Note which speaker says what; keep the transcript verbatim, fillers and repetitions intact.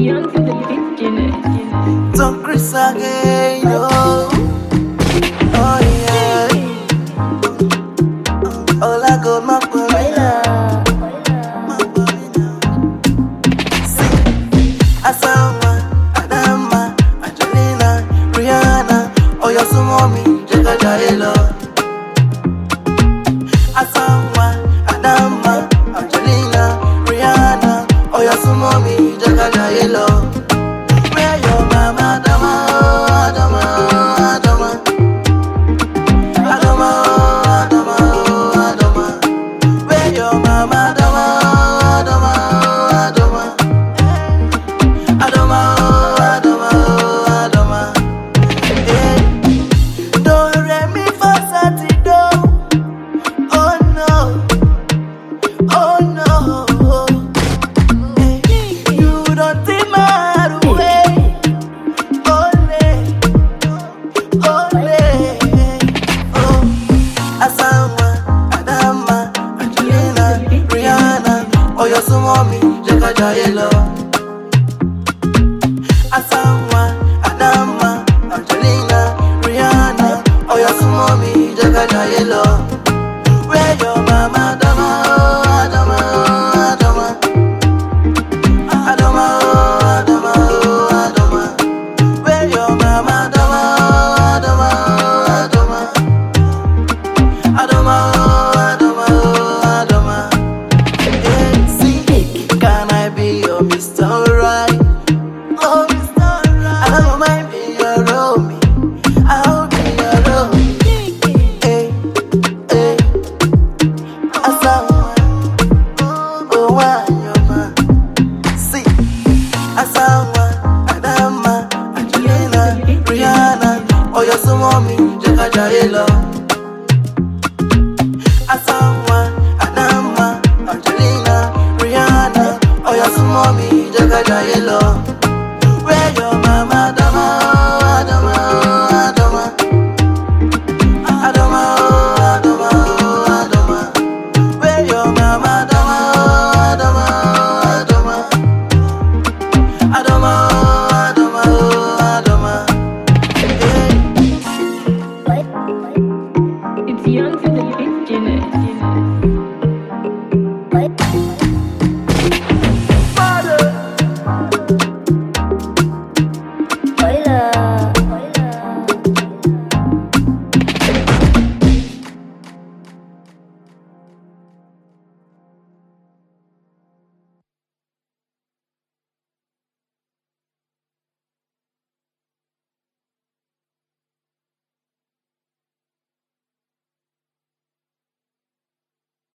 Speaker 1: Young to the beginning.
Speaker 2: Don't Chris again, oh, oh yeah. All I got my Marina, sing. Asama, Adama, Angelina, Rihanna, oh you so mommy, Jaga Jaelo. Asama, Adama, Angelina, Rihanna, oh you so mommy, Jaga Jaelo. Where your mama, Adama, Adama, Adama, Adama, Adama, Adama. Where your mama, Adama, Adama, Adama, Adama, Adama, Adama. Eh, do re mi fa sa ti do. Oh no, oh no. Eh, you don't think my way. Asama, Adama, Angelina, Rihanna, oh you so mommy, Jaga Jaelo. Asama, Adama, Angelina, Rihanna, oh you so mommy, Jaga Jaelo. Where your mama, Adama, Adama, Adama, Adama, Adama, Adama. Where your mama, Adama, Adama, Adama, Adama, Adama, Adama. Yeah, see, can I be your Mister Right? Oh, Mister Right. I don't mind being your Romy. I'll be your Romy. Hey, hey. Asama, oh, why your man? See, Asama, Adama, Angelina, Rihanna, oh, you're so mommy, Jaga Jaelo. Asama, Adama, Angelina, Rihanna, oh you so mommy, Jaga Jaelo.